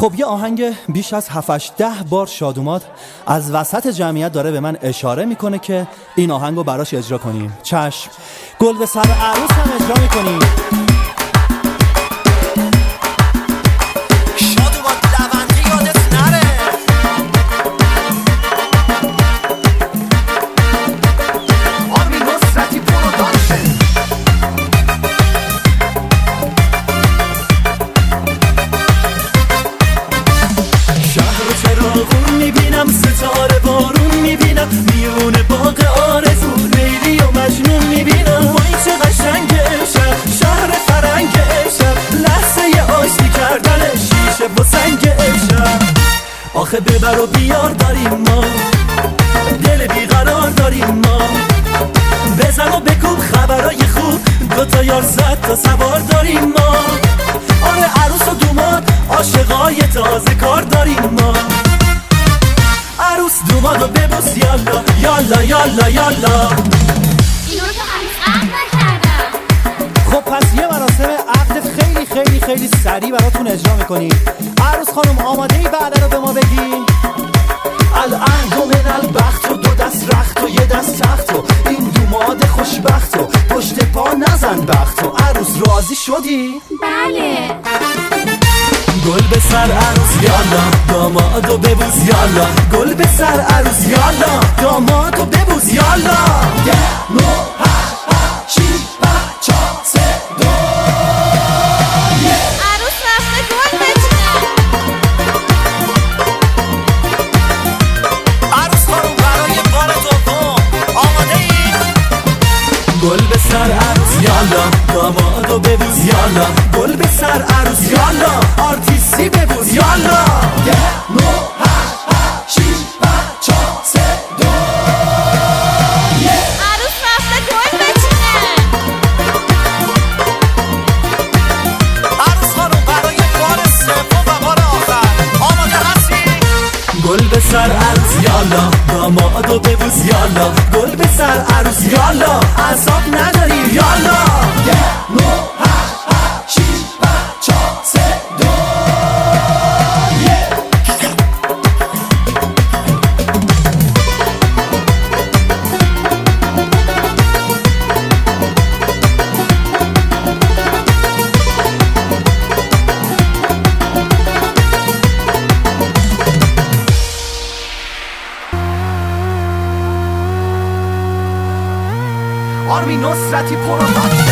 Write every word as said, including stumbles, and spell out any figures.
خب یه آهنگ بیش از هفت ده بار شادومات از وسط جمعیت داره به من اشاره میکنه که این آهنگ رو براش اجرا کنیم. چشم. گل به سر عروس هم اجرا میکنیم. میبینم ستاره بارون میبینم میونه باغ آرزو لیلی و مجنون میبینم وای چه قشنگه شب شهر فرنگه شب لحظه آشتی کردن شیشه و سنگ شب آخه ببر و بیار داریم ما دل بیقرار داریم ما بزن و بکوب خبرای خوب دوتا یار زد تا سوار داریم ما آره عروس و دوماد عاشقای تازه کار داریم ما عروس دومادو ببوس یالا یالا یالا یالا. اینو تو هنوز عقد نکردم. خب پس یه مراسم عقد خیلی خیلی خیلی سریع براتون اجرا میکنیم. عروس خانم آماده ای بعد رو به ما بگی؟ العهد و من البخت و دو دست رخت و یه دست تخت و این دوماد خوشبخت و پشت پا نزن بخت و عروس راضی شدی؟ بله. گل به سر عروس یالا دامادو ببوس یالا گل به سر عروس یالا دامادو ببوس یالا ده نو هشت هشت شیش پنج چهار سه دو عروس رفته گل بچینه. عروس خانم برای بار دوم آماده ای؟ گل به سر عروس یالا دامادو ببوس یالا گل به سر عروس یالا آرتیستی ببوس یالا ده نو هشت هشت شیش پنج چهار سه دو عروس رفته گل بچینه. عروس خانم برای بار سوم و بار آخر آماده هستی؟ گل به سر عروس یالا دامادو ببوس یالا گل به سر عروس یالا عصاب نداری یالا ده نو هشت هشت شیش پنج چهار سه دو آرمین نصرتی پرو